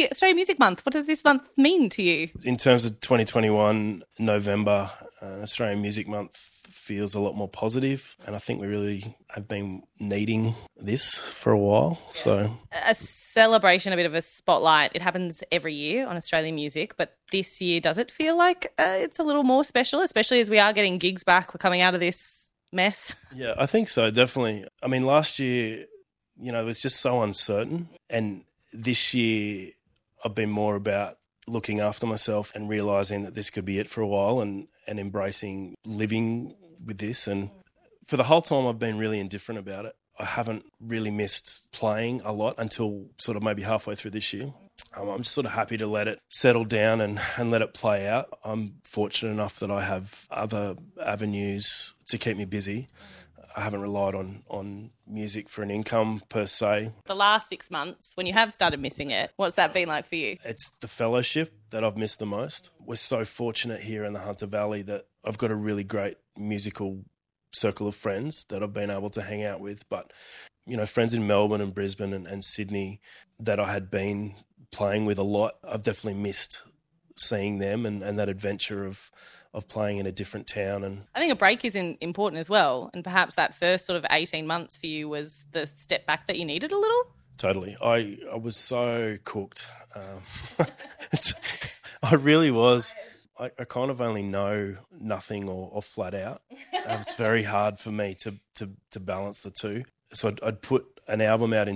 Australian Music Month. What does this month mean to you? In terms of 2021, November, Australian Music Month feels a lot more positive, and I think we really have been needing this for a while. Yeah. So a celebration, a bit of a spotlight. It happens every year on Australian music, but this year does it feel like it's a little more special, especially as we are getting gigs back? We're coming out of this mess. Yeah, I think so, definitely. I mean, last year, it was just so uncertain, and this year I've been more about looking after myself and realising that this could be it for a while, and embracing living with this. And for the whole time I've been really indifferent about it. I haven't really missed playing a lot until sort of maybe halfway through this year. I'm just sort of happy to let it settle down and let it play out. I'm fortunate enough that I have other avenues to keep me busy. I haven't relied on music for an income per se. The last 6 months, when you have started missing it, what's that been like for you? It's the fellowship that I've missed the most. We're so fortunate here in the Hunter Valley that I've got a really great musical circle of friends that I've been able to hang out with. But, friends in Melbourne and Brisbane and Sydney that I had been playing with a lot, I've definitely missed seeing them and that adventure of playing in a different town. And I think a break is important as well, and perhaps that first sort of 18 months for you was the step back that you needed a little? Totally. I was so cooked. I really was. I kind of only know nothing or flat out. It's very hard for me to balance the two. So I'd put an album out in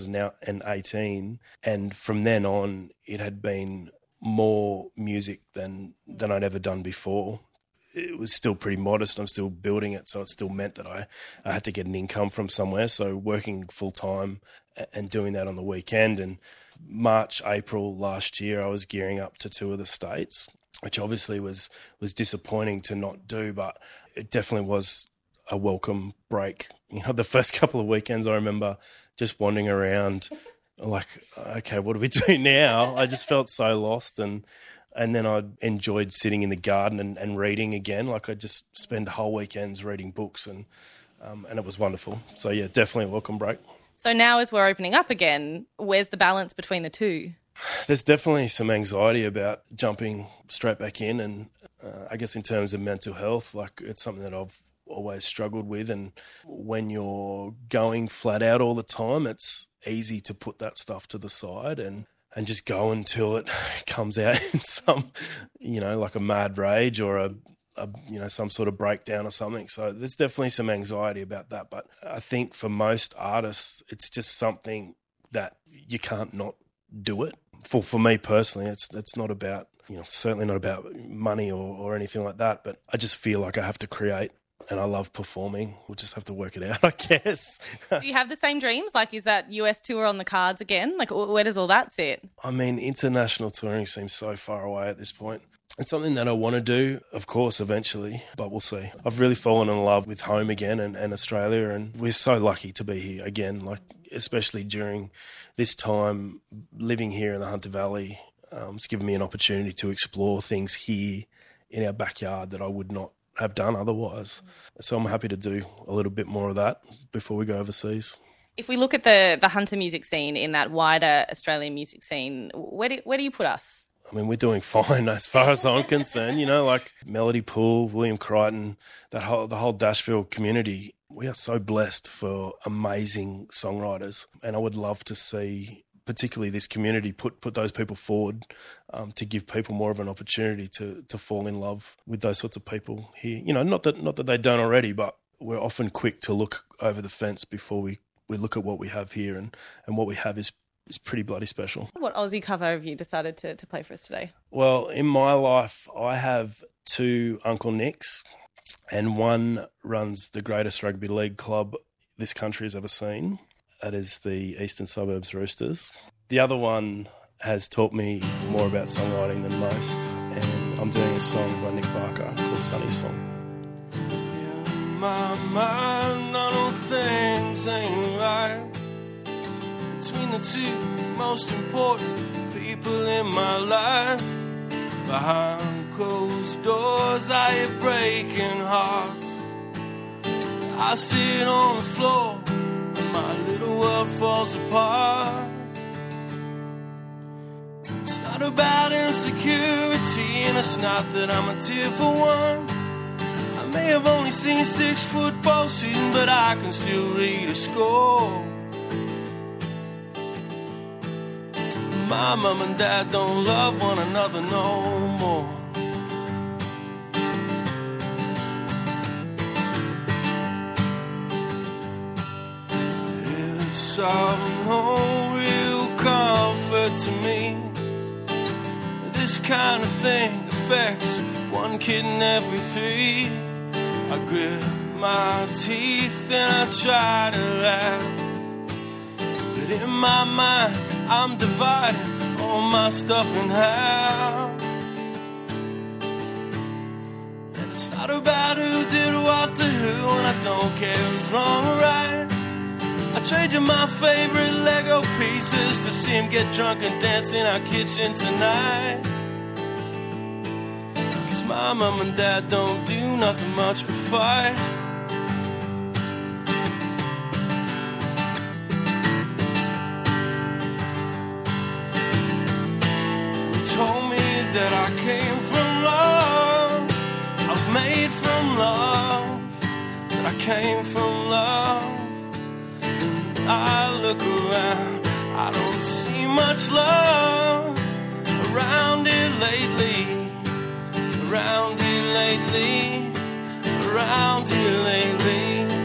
2018, and from then on it had been more music than I'd ever done before. It was still pretty modest. I'm still building it, so it still meant that I had to get an income from somewhere. So working full-time and doing that on the weekend. And March, April last year, I was gearing up to tour the States, which obviously was disappointing to not do, but it definitely was a welcome break. The first couple of weekends I remember just wandering around like, okay, what do we do now? I just felt so lost, and then I enjoyed sitting in the garden and reading again. Like I just spend whole weekends reading books, and it was wonderful. So yeah, definitely a welcome break. So now as we're opening up again, where's the balance between the two? There's definitely some anxiety about jumping straight back in, and I guess in terms of mental health, like it's something that I've always struggled with. And when you're going flat out all the time, it's easy to put that stuff to the side and just go until it comes out in some, like a mad rage or a some sort of breakdown or something. So there's definitely some anxiety about that. But I think for most artists, it's just something that you can't not do it. For me personally, it's not about, certainly not about money or anything like that, but I just feel like I have to create. And I love performing. We'll just have to work it out, I guess. Do you have the same dreams? Like, is that US tour on the cards again? Like, where does all that sit? I mean, international touring seems so far away at this point. It's something that I want to do, of course, eventually, but we'll see. I've really fallen in love with home again and Australia, and we're so lucky to be here again, like especially during this time living here in the Hunter Valley. It's given me an opportunity to explore things here in our backyard that I would not have done otherwise. So I'm happy to do a little bit more of that before we go overseas. If we look at the Hunter music scene in that wider Australian music scene, where do you put us? I mean, we're doing fine as far as I'm concerned, like Melody Poole, William Crichton, the whole Dashville community. We are so blessed for amazing songwriters, and I would love to see particularly this community put those people forward to give people more of an opportunity to fall in love with those sorts of people here. Not that they don't already, but we're often quick to look over the fence before we look at what we have here, and what we have is pretty bloody special. What Aussie cover have you decided to play for us today? Well, in my life, I have 2 Uncle Nicks, and one runs the greatest rugby league club this country has ever seen. That is the Eastern Suburbs Roosters. The other one has taught me more about songwriting than most, and I'm doing a song by Nick Barker called Sunny Song. In my mind, I know things ain't right between the 2 most important people in my life. Behind closed doors, I hear breaking hearts. I sit on the floor, my little world falls apart. not about insecurity, and it's not that I'm a tear for one. I may have only seen 6 football seasons, but I can still read a score. My mom and dad don't love one another no more. It's no real comfort to me. This kind of thing affects 1 kid in every 3. I grit my teeth and I try to laugh, but in my mind I'm dividing all my stuff in half. And it's not about who did what to who, and I don't care who's wrong or right. I trade you my favorite Lego pieces to see him get drunk and dance in our kitchen tonight. 'Cause my mom and dad don't do nothing much but fight. Told me that I came from love, I was made from love, that I came from love. And I look around, I don't see much love around here lately, around here lately, around here lately.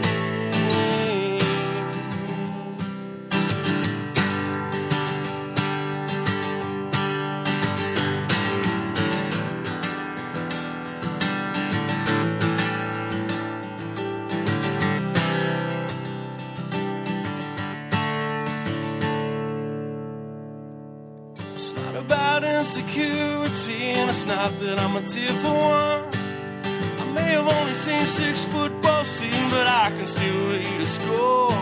Insecurity, and it's not that I'm a tear for one. I may have only seen 6 football seasons, but I can still read a score.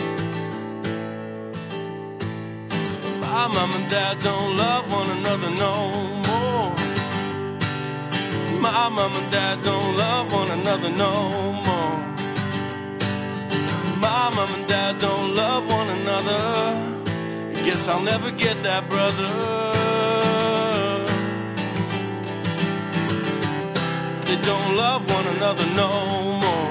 My mom and dad don't love one another no more. My mom and dad don't love one another no more. My mom and dad don't love one another. Guess I'll never get that brother. They don't love one another no more.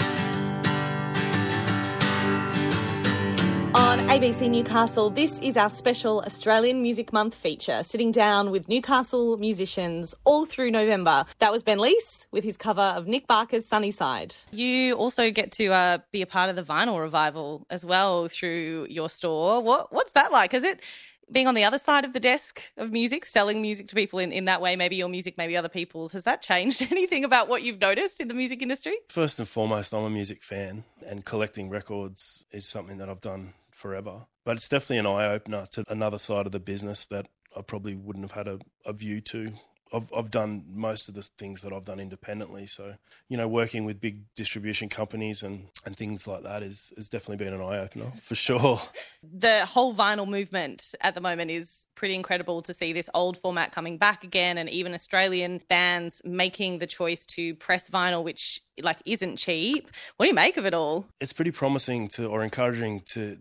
On ABC Newcastle, this is our special Australian Music Month feature, sitting down with Newcastle musicians all through November. That was Ben Lees with his cover of Nick Barker's Sunnyside. You also get to be a part of the vinyl revival as well through your store. What's that like? Is it being on the other side of the desk of music, selling music to people in that way, maybe your music, maybe other people's, has that changed anything about what you've noticed in the music industry? First and foremost, I'm a music fan, and collecting records is something that I've done forever. But it's definitely an eye-opener to another side of the business that I probably wouldn't have had a view to. I've done most of the things that I've done independently. So, working with big distribution companies and things like that has definitely been an eye-opener, for sure. The whole vinyl movement at the moment is pretty incredible to see this old format coming back again, and even Australian bands making the choice to press vinyl, which isn't cheap. What do you make of it all? It's pretty promising or encouraging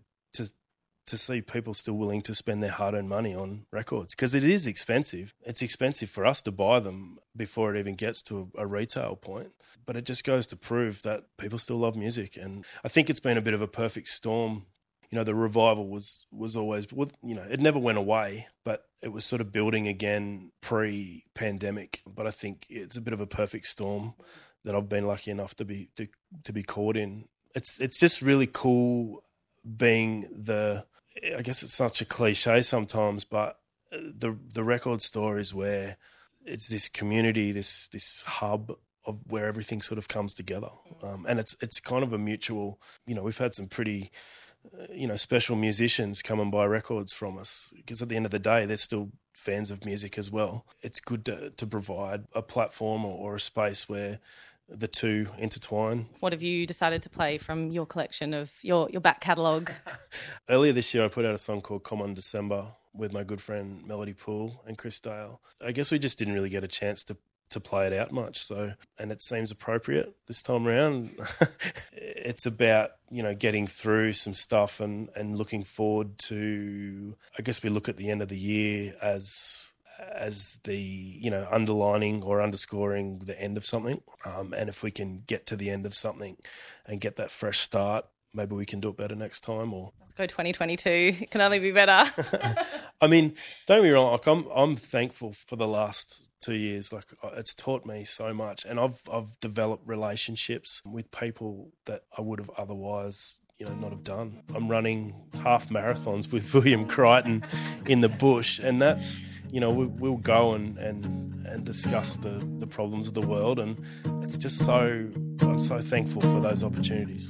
to see people still willing to spend their hard-earned money on records, because it is expensive. It's expensive for us to buy them before it even gets to a retail point. But it just goes to prove that people still love music. And I think it's been a bit of a perfect storm. The revival was always, it never went away, but it was sort of building again pre-pandemic. But I think it's a bit of a perfect storm that I've been lucky enough to be caught in. It's just really cool being I guess it's such a cliche sometimes, but the record store is where it's this community, this hub of where everything sort of comes together. And it's kind of a mutual, we've had some pretty, special musicians come and buy records from us, because at the end of the day, they're still fans of music as well. It's good to provide a platform or a space where the two intertwine. What have you decided to play from your collection of your back catalogue? Earlier this year, I put out a song called Come On December with my good friend Melody Poole and Chris Dale. I guess we just didn't really get a chance to play it out much, and it seems appropriate this time around. It's about, getting through some stuff and looking forward to, I guess we look at the end of the year as the, underlining or underscoring the end of something. And if we can get to the end of something and get that fresh start, maybe we can do it better next time. Or let's go 2022. It can only be better. I mean, don't get me wrong. Like I'm thankful for the last 2 years. Like it's taught me so much, and I've developed relationships with people that I would have otherwise, not have done. I'm running half marathons with William Crichton in the bush, and that's, we'll go and discuss the problems of the world, and it's just I'm so thankful for those opportunities.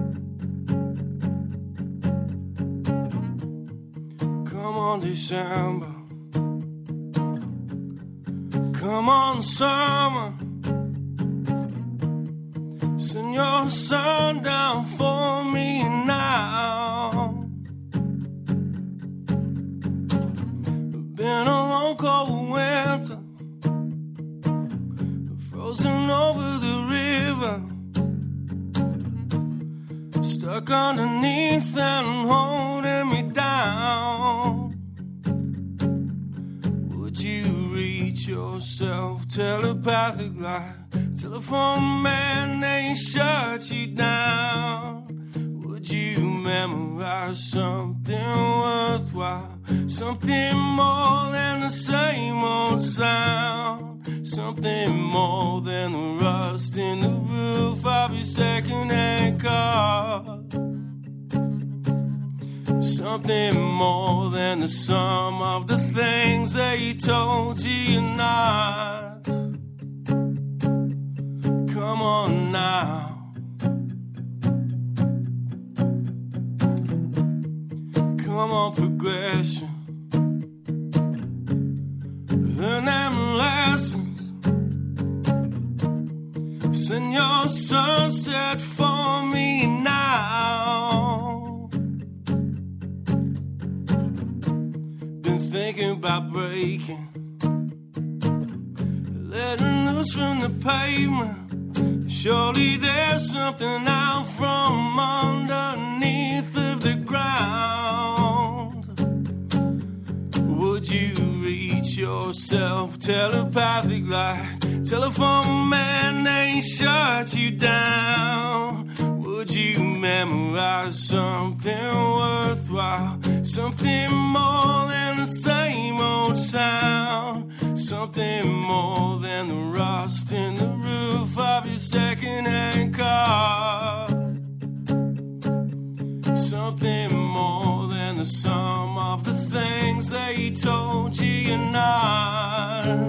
Come on, December. Come on, summer. Send your sun down for me now. Been a long cold winter, frozen over the river, stuck underneath and holding me down. Would you reach yourself telepathic like telephone man, they shut you down? Would you memorize something worthwhile, something more than the same old sound, something more than the rust in the roof of your second-hand car, something more than the sum of the things they told you you're not? Come on now. Come on, progression. Learn them lessons. Send your sunset for me now. Been thinking about breaking, letting loose from the pavement. Surely there's something out from underneath of the ground. Would you reach yourself telepathic like telephone man, they shut you down? Would you memorize something worthwhile, something more than the same old sound, something more than the rust in the roof of your second-hand car, something more than the sum of the things they told you you're not?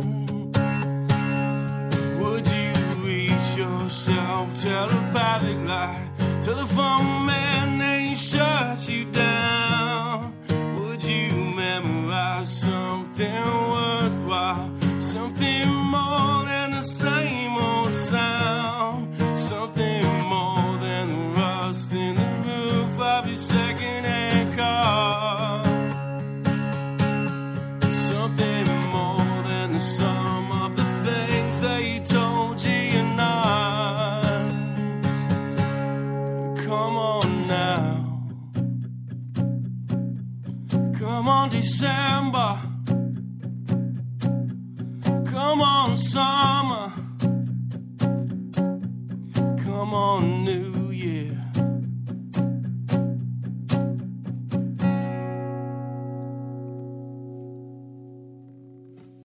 Would you reach yourself telepathic like telephone man, they shut you down? Would you memorize something worthwhile, something more than the same old sound, something more than the rust in the roof of your second-hand car, something more than the sum of the things they told you you're not? Come on now. Come on, December. Come on, son.